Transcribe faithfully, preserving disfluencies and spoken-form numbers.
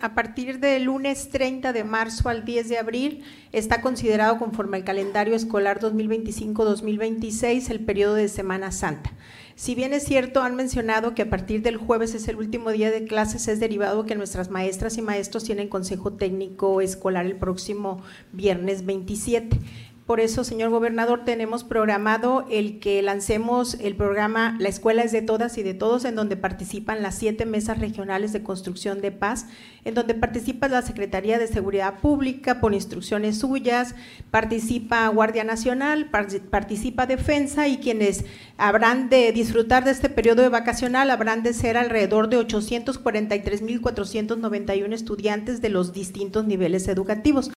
a partir del lunes treinta de marzo al diez de abril está considerado conforme al calendario escolar dos mil veinticinco dos mil veintiséis el periodo de Semana Santa. Si bien es cierto, han mencionado que a partir del jueves es el último día de clases, es derivado que nuestras maestras y maestros tienen consejo técnico escolar el próximo viernes veintisiete. Por eso, señor gobernador, tenemos programado el que lancemos el programa La Escuela es de Todas y de Todos, en donde participan las siete mesas regionales de construcción de paz, en donde participa la Secretaría de Seguridad Pública por instrucciones suyas, participa Guardia Nacional, participa Defensa, y quienes habrán de disfrutar de este periodo de vacacional habrán de ser alrededor de ochocientos cuarenta y tres mil cuatrocientos noventa y uno estudiantes de los distintos niveles educativos.